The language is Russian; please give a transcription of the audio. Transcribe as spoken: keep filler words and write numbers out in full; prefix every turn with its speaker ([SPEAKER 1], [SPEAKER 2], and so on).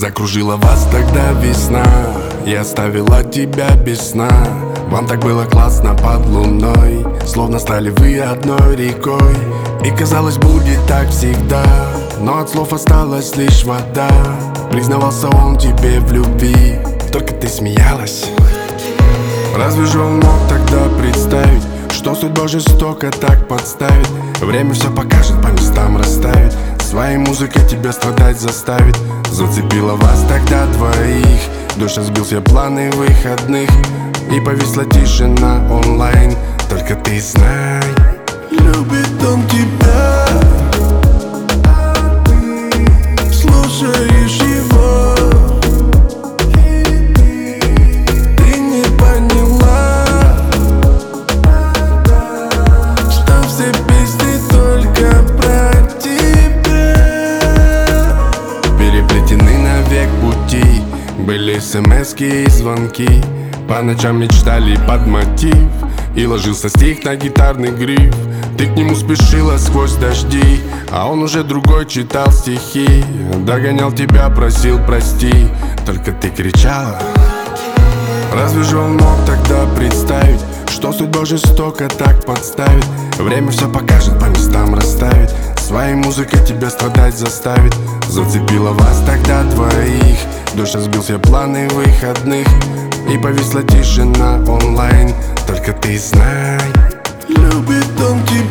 [SPEAKER 1] Закружила вас тогда весна и оставила тебя без сна. Вам так было классно под луной, словно стали вы одной рекой. И казалось, будет так всегда, но от слов осталась лишь вода. Признавался он тебе в любви, только ты смеялась. Разве же он мог тогда представить, что судьба жестоко так подставит? Время все покажет, по местам расставит, своей музыкой тебя страдать заставит. Зацепила вас тогда двоих, дождь разбил все планы выходных, и повисла тишина онлайн. Только ты знай, любит он тебя, слушаешь его. Ты не поняла, что все песни только про тебя. Переплетены навек пути, были смски и звонки. По ночам мечтали под мотив, и ложился стих на гитарный гриф. Ты к нему спешила сквозь дожди, а он уже другой читал стихи. Догонял тебя, просил прости, только ты кричала. Разве же он мог тогда представить, что судьба жестоко так подставит? Время все покажет, по местам расставит, своей музыкой тебя страдать заставит. Зацепила вас тогда двоих, дождь разбил все планы выходных, и повисла тишина онлайн. Только ты знай, любит он тебя.